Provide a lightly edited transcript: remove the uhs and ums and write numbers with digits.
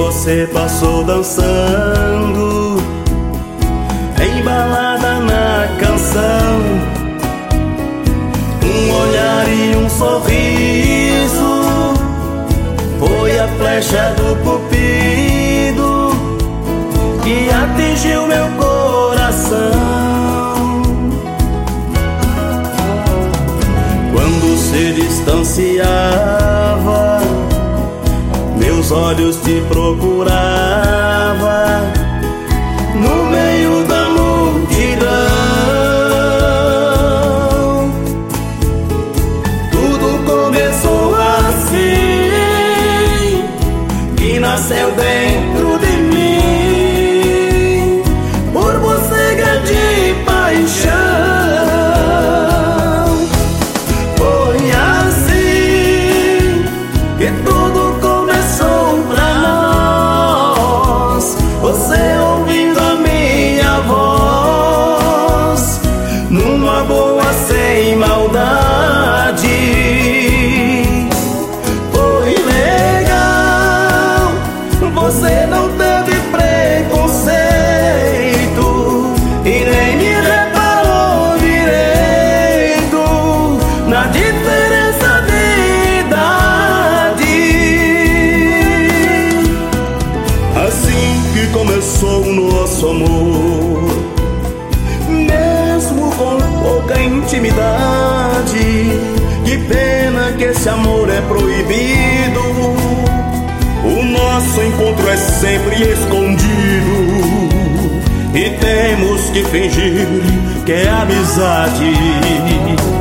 você passou dançando, embalada na canção. Um olhar e um sorriso foi a flecha do cupido que atingiu meu coração. Quando se distanciava, meus olhos te procurava no meio da multidão. Tudo começou assim, que nasceu dentro de mim, por você grande paixão. Foi assim que tudo começou pra nós, você ouvindo a minha voz, numa boa sem maldade. Foi legal, você não teve preconceito e nem me reparou direito na diferença de idade. Assim que começou o nosso amor, mesmo com pouca intimidade. Que pena que esse amor é proibido, o nosso encontro é sempre escondido e temos que fingir que é amizade.